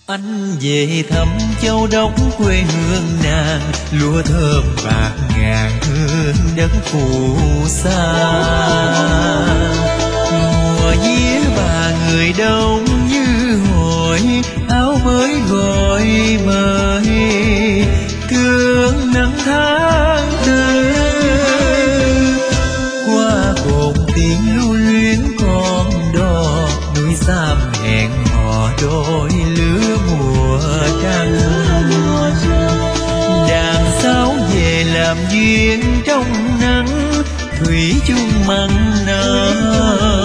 Anh về thăm Châu Đốc quê hương nàng, lúa thơm bạc ngàn hương đất phù sa. Mùa vía bà người đông như hồi, áo mới gọi mời thương nắng tháng tư. Qua cồn tiếng lưu luyến con đò, núi Sam hẹn hò đôi lứa mùa trăng. Đàn sáo về làm duyên trong nắng, thủy chung mặn nở